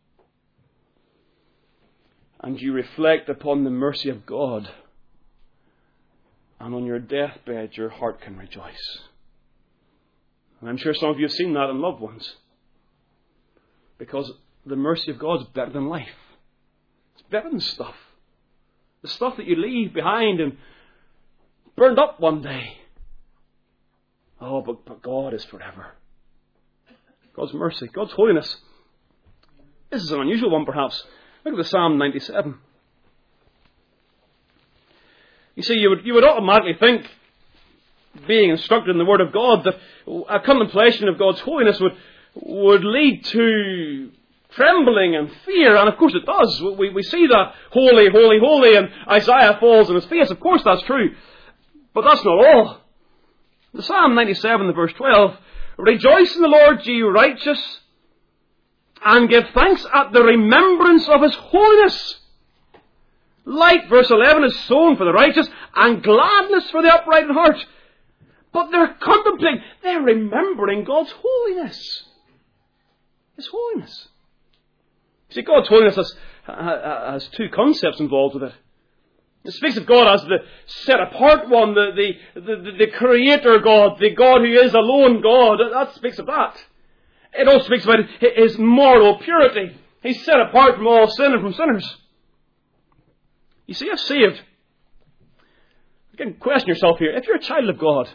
And you reflect upon the mercy of God. And on your deathbed, your heart can rejoice. And I'm sure some of you have seen that in loved ones. Because the mercy of God is better than life. It's better than stuff. The stuff that you leave behind and burned up one day. Oh, but, but God is forever. God's mercy, God's holiness. This is an unusual one, perhaps. Look at the Psalm ninety-seven. You see, you would, you would automatically think being instructed in the Word of God, that a contemplation of God's holiness would, would lead to trembling and fear, and of course it does. We, we see that holy, holy, holy, and Isaiah falls on his face. Of course that's true. But that's not all. The Psalm ninety-seven, the verse twelve, rejoice in the Lord, ye righteous, and give thanks at the remembrance of his holiness. Light, verse eleven, is sown for the righteous, and gladness for the upright in heart. But they're contemplating, they're remembering God's holiness. His holiness. See, God's holiness has, has two concepts involved with it. It speaks of God as the set-apart one, the, the, the, the creator God, the God who is alone God. That speaks of that. It also speaks about his moral purity. He's set apart from all sin and from sinners. You see, if saved, you can question yourself here. If you're a child of God,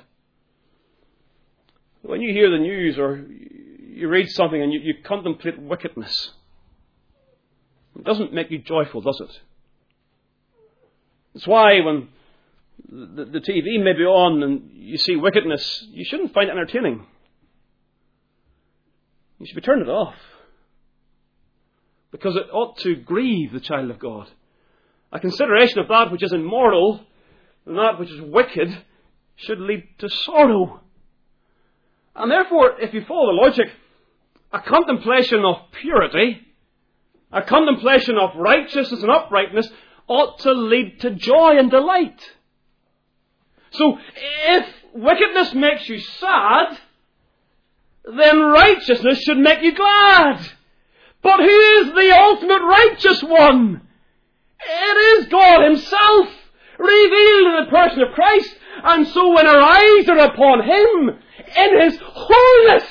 when you hear the news or you read something and you, you contemplate wickedness, it doesn't make you joyful, does it? That's why when the, the T V may be on and you see wickedness, you shouldn't find it entertaining. You should be turning it off. Because it ought to grieve the child of God. A consideration of that which is immoral and that which is wicked should lead to sorrow. And therefore, if you follow the logic, a contemplation of purity, a contemplation of righteousness and uprightness ought to lead to joy and delight. So, if wickedness makes you sad, then righteousness should make you glad. But who is the ultimate righteous one? It is God Himself, revealed in the person of Christ. And so when our eyes are upon Him, in His holiness,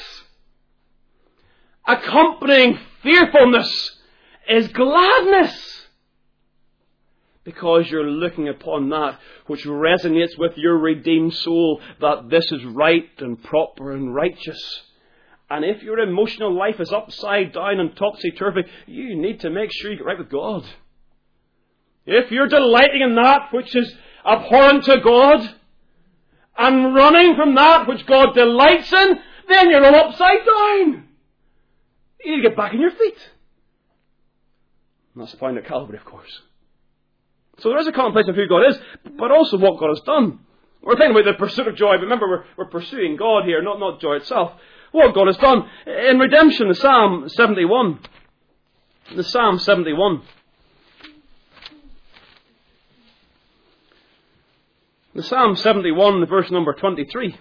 accompanying fearfulness is gladness. Because you're looking upon that which resonates with your redeemed soul, that this is right and proper and righteous. And if your emotional life is upside down and topsy-turvy, you need to make sure you get right with God. If you're delighting in that which is abhorrent to God, and running from that which God delights in, then you're all upside down. You need to get back on your feet. And that's found at Calvary, of course. So there is a contemplation of who God is, but also what God has done. We're thinking about the pursuit of joy. Remember, we're, we're pursuing God here, not, not joy itself. What God has done. In redemption, the Psalm seventy-one. The Psalm seventy-one. The Psalm seventy-one, verse number twenty-three.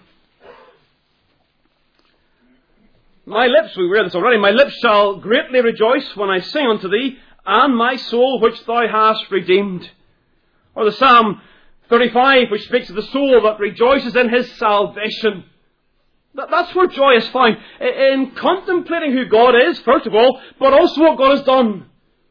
My lips, we read this already, my lips shall greatly rejoice when I sing unto thee, and my soul which thou hast redeemed. Or the Psalm thirty-five, which speaks of the soul that rejoices in his salvation. That, that's where joy is found. In contemplating who God is, first of all, but also what God has done.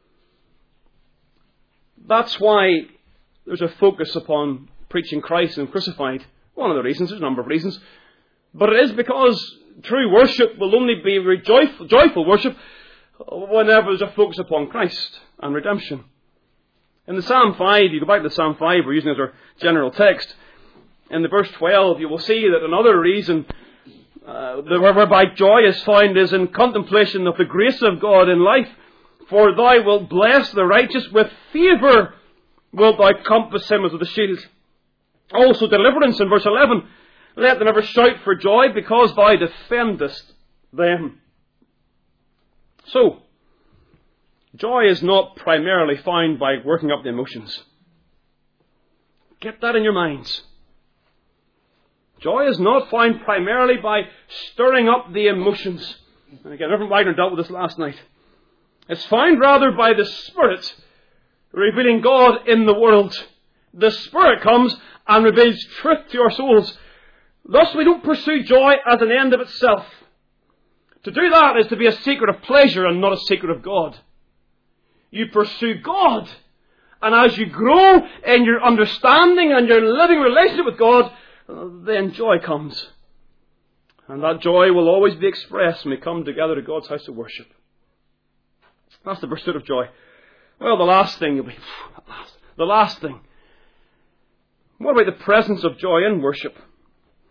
That's why there's a focus upon preaching Christ and crucified. One of the reasons, there's a number of reasons. But it is because true worship will only be rejoiceful, joyful worship whenever there's a focus upon Christ and redemption. In the Psalm five, you go back to the Psalm five, we're using it as our general text. In the verse twelve, you will see that another reason uh, whereby joy is found is in contemplation of the grace of God in life. For thou wilt bless the righteous, with favour wilt thou compass him as with a shield. Also deliverance in verse eleven. Let them ever shout for joy, because thou defendest them. So, joy is not primarily found by working up the emotions. Get that in your minds. Joy is not found primarily by stirring up the emotions. And again, Reverend Wagner dealt with this last night. It's found rather by the Spirit revealing God in the world. The Spirit comes and reveals truth to our souls. Thus we don't pursue joy as an end of itself. To do that is to be a seeker of pleasure and not a seeker of God. You pursue God. And as you grow in your understanding and your living relationship with God, then joy comes. And that joy will always be expressed when we come together to God's house of worship. That's the pursuit of joy. Well, the last thing will be, the last thing. What about the presence of joy in worship?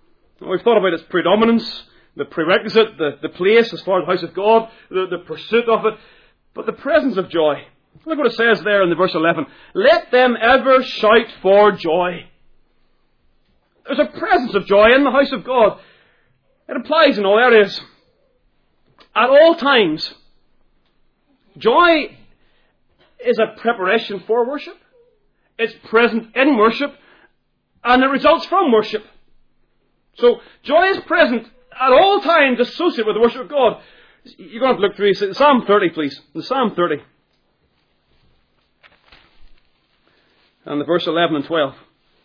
We've thought about its predominance, the prerequisite, the, the place as far as the house of God, the, the pursuit of it, but the presence of joy. Look what it says there in the verse eleven. Let them ever shout for joy. There's a presence of joy in the house of God. It applies in all areas. At all times. Joy is a preparation for worship. It's present in worship, and it results from worship. So, joy is present at all times associated with the worship of God. You're going to have to look through Psalm thirty, please. The Psalm thirty. And the verse eleven and twelve.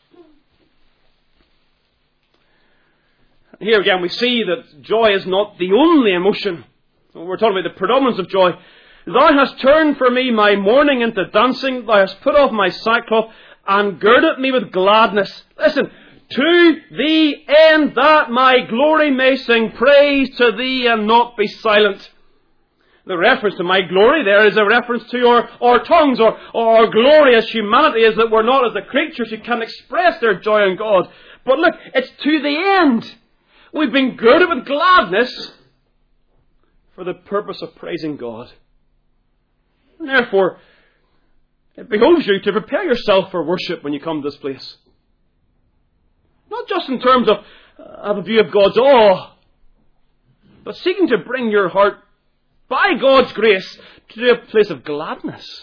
Here again we see that joy is not the only emotion. We're talking about the predominance of joy. Thou hast turned for me my mourning into dancing. Thou hast put off my sackcloth and girded me with gladness. Listen, to the end that my glory may sing praise to thee and not be silent. The reference to my glory there is a reference to our, our tongues, or, or our glory as humanity is that we're not as the creatures who can express their joy in God. But look, it's to the end. We've been girded with gladness for the purpose of praising God. And therefore, it behoves you to prepare yourself for worship when you come to this place. Not just in terms of, of a view of God's awe, but seeking to bring your heart, by God's grace, to a place of gladness.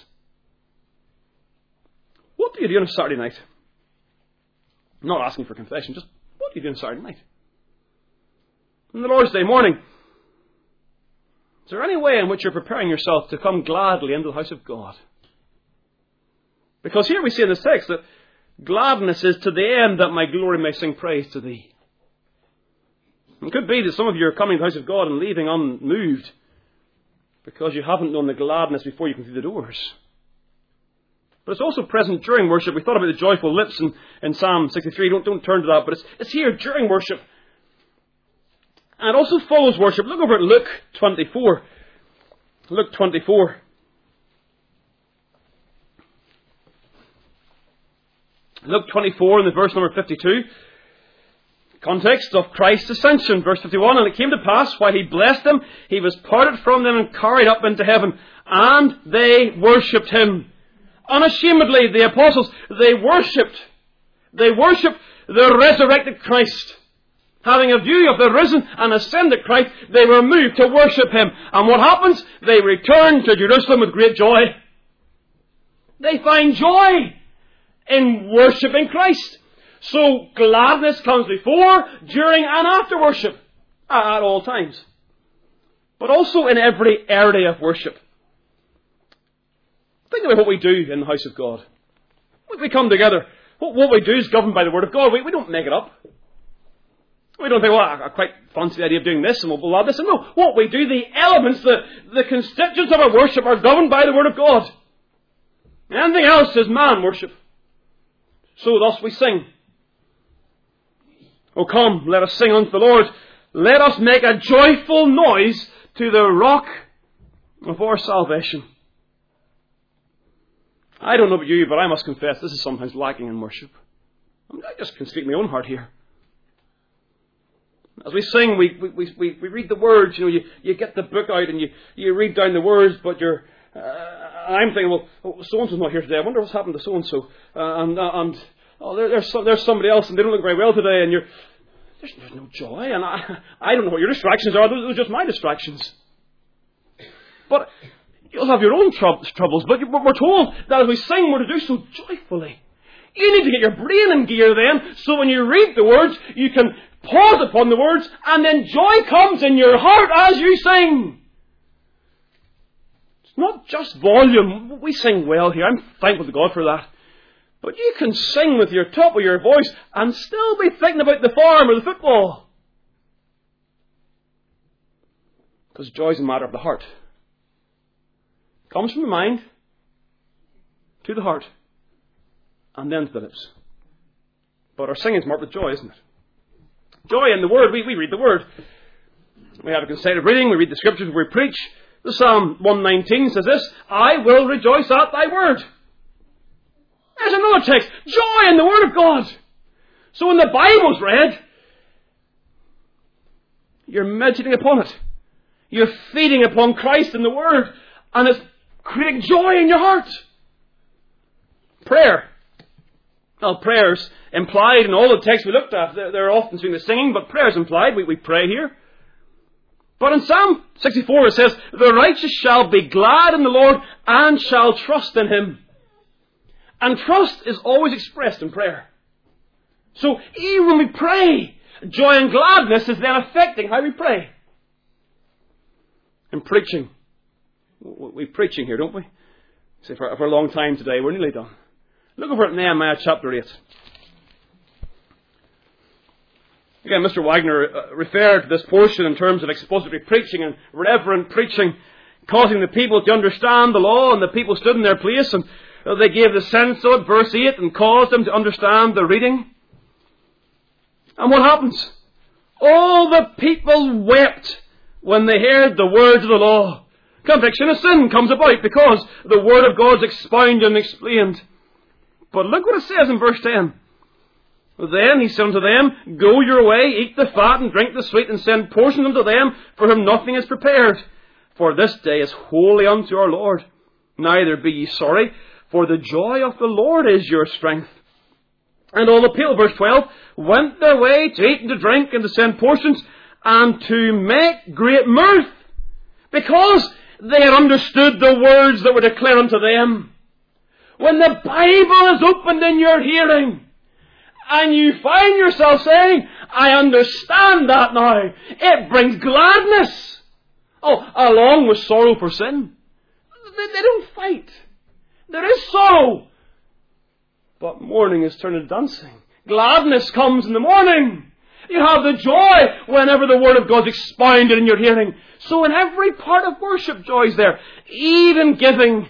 What do you do on a Saturday night? I'm not asking for confession, just what do you do on a Saturday night? On the Lord's Day morning, is there any way in which you're preparing yourself to come gladly into the house of God? Because here we see in this text that gladness is to the end that my glory may sing praise to thee. It could be that some of you are coming to the house of God and leaving unmoved because you haven't known the gladness before you come through the doors. But it's also present during worship. We thought about the joyful lips in, in Psalm sixty-three. Don't, don't turn to that, but it's, it's here during worship. And it also follows worship. Look over at Luke twenty-four. Luke twenty-four. Luke twenty-four in the verse number fifty-two. Context of Christ's ascension. Verse fifty-one. And it came to pass, while he blessed them, he was parted from them and carried up into heaven. And they worshipped him. Unashamedly, the apostles, they worshipped. They worshipped the resurrected Christ. Having a view of the risen and ascended Christ, they were moved to worship him. And what happens? They return to Jerusalem with great joy. They find joy in worshipping Christ. So gladness comes before, during and after worship. At all times. But also in every area of worship. Think about what we do in the house of God. We come together. What we do is governed by the Word of God. We, we don't make it up. We don't think, well, I quite fancy the idea of doing this and we'll, we'll add this. And no, what we do, the elements, the, the constituents of our worship are governed by the Word of God. Anything else is man worship. So thus we sing. O come, let us sing unto the Lord. Let us make a joyful noise to the rock of our salvation. I don't know about you, but I must confess this is sometimes lacking in worship. I, mean, I just can speak my own heart here. As we sing, we, we, we, we read the words, you know, you, you get the book out and you, you read down the words, but you're, uh, I'm thinking, well, oh, so-and-so's not here today. I wonder what's happened to so-and-so. Uh, and, uh, and oh, there, there's, so, there's somebody else and they don't look very well today, and you're, there's, there's no joy, and I, I don't know what your distractions are. Those, those are just my distractions. But you'll have your own trou- troubles, but we're told that as we sing, we're to do so joyfully. You need to get your brain in gear then, so when you read the words, you can pause upon the words, and then joy comes in your heart as you sing. It's not just volume. We sing well here. I'm thankful to God for that. But you can sing with your top of your voice and still be thinking about the farm or the football. Because joy is a matter of the heart. It comes from the mind to the heart and then to the lips. But our singing is marked with joy, isn't it? Joy in the Word. We, we read the Word. We have a consecutive reading. We read the Scriptures. We preach. The Psalm one nineteen says this, I will rejoice at thy word. There's another text. Joy in the Word of God. So when the Bible's read, You're meditating upon it. You're feeding upon Christ and the Word, and it's creating joy in your heart. Prayer. Well, prayer's implied in all the texts we looked at. They're often seen as singing, but prayer's implied. We, we pray here. But in Psalm sixty-four it says, the righteous shall be glad in the Lord and shall trust in Him. And trust is always expressed in prayer. So even when we pray, joy and gladness is then affecting how we pray. In preaching. We're preaching here, don't we? Say for, for a long time today. We're nearly done. Look over at Nehemiah chapter eight. Again, Mister Wagner uh, referred to this portion in terms of expository preaching and reverent preaching, causing the people to understand the law, and the people stood in their place, and uh, they gave the sense of it, verse eight, and caused them to understand the reading. And what happens? All the people wept when they heard the words of the law. Conviction of sin comes about because the Word of God is expounded and explained. But look what it says in verse ten. Then he said unto them, go your way, eat the fat and drink the sweet, and send portions unto them for whom nothing is prepared. For this day is holy unto our Lord. Neither be ye sorry, for the joy of the Lord is your strength. And all the people, verse twelve, went their way to eat and to drink and to send portions and to make great mirth, because they had understood the words that were declared unto them. When the Bible is opened in your hearing, and you find yourself saying, I understand that now, it brings gladness. Oh, along with sorrow for sin. They, they don't fight. There is sorrow. But mourning is turned into dancing. Gladness comes in the morning. You have the joy whenever the Word of God is expounded in your hearing. So in every part of worship, joy is there. Even giving.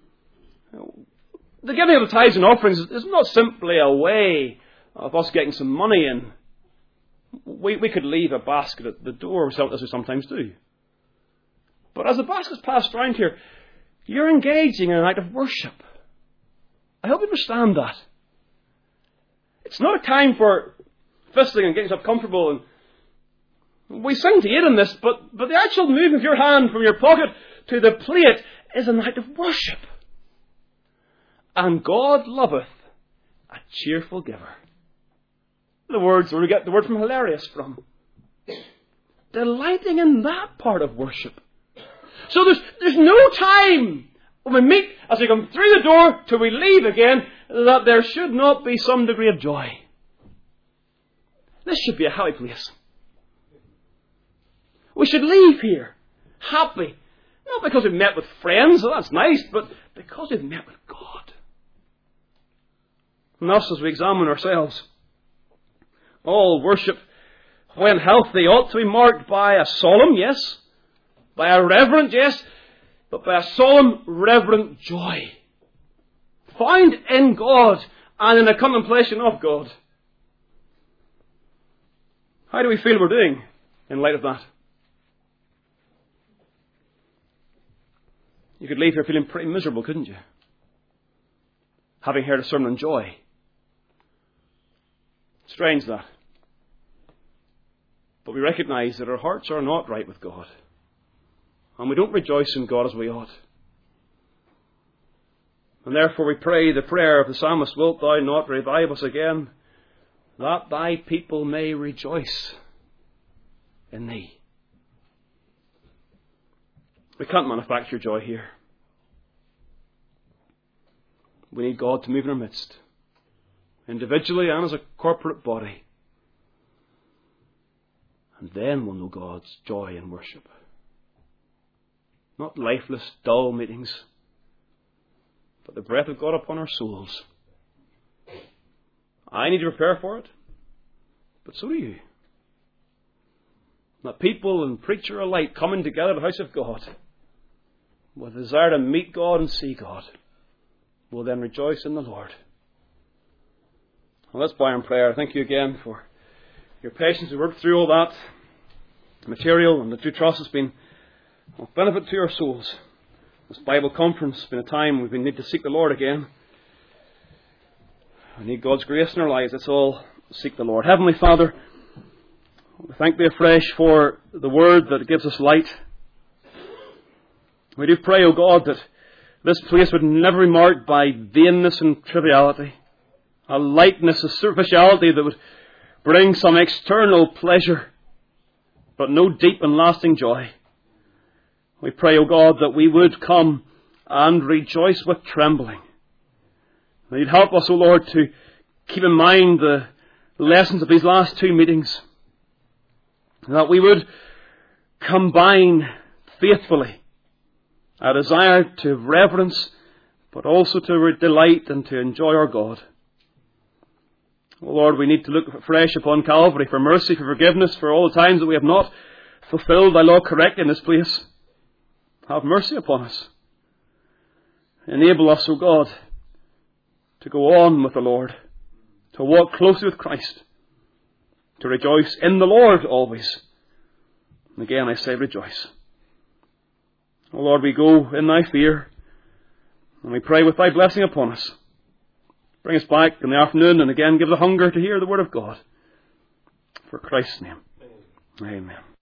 The giving of the tithes and offerings is not simply a way of us getting some money in. We, we could leave a basket at the door, as we sometimes do. But as the basket's passed around here, you're engaging in an act of worship. I hope you understand that. It's not a time for fisting and getting yourself comfortable. And we sing to aid in this, but, but the actual movement of your hand from your pocket to the plate is an act of worship. And God loveth a cheerful giver. The words where we get the word from hilarious from. Delighting in that part of worship. So there's, there's no time when we meet, as we come through the door till we leave again, that there should not be some degree of joy. This should be a happy place. We should leave here happy. Not because we've met with friends, well, that's nice, but because we've met with God. And thus, as we examine ourselves, all worship, when healthy, ought to be marked by a solemn, yes, by a reverent, yes, but by a solemn, reverent joy. Found in God and in the contemplation of God. How do we feel we're doing in light of that? You could leave here feeling pretty miserable, couldn't you? Having heard a sermon on joy. Strange that. But we recognize that our hearts are not right with God. And we don't rejoice in God as we ought. And therefore we pray the prayer of the psalmist, wilt thou not revive us again, that thy people may rejoice in thee. We can't manufacture joy here. We need God to move in our midst, individually and as a corporate body. And then we'll know God's joy in worship. Not lifeless, dull meetings, but the breath of God upon our souls. I need to prepare for it, but so do you. That people and preacher alike coming together at the house of God with a desire to meet God and see God will then rejoice in the Lord. Well, let's bow in prayer. Thank you again for your patience. We worked through all that material, and the true trust has been of benefit to our souls. This Bible conference has been a time we've been need to seek the Lord again. We need God's grace in our lives. Let's all seek the Lord. Heavenly Father, We thank Thee afresh for the Word that gives us light. We do pray, O God, that this place would never be marked by vainness and triviality, a lightness, a superficiality that would bring some external pleasure, but no deep and lasting joy. We pray, O God, that we would come and rejoice with trembling. That You'd help us, O Lord, to keep in mind the lessons of these last two meetings. That we would combine faithfully a desire to reverence, but also to delight and to enjoy our God. Oh Lord, we need to look afresh upon Calvary for mercy, for forgiveness, for all the times that we have not fulfilled Thy law correctly in this place. Have mercy upon us. Enable us, O God, to go on with the Lord, to walk closely with Christ, to rejoice in the Lord always. And again I say rejoice. O Lord, we go in Thy fear, and we pray with Thy blessing upon us. Bring us back in the afternoon, and again give the hunger to hear the Word of God. For Christ's name. Amen. Amen.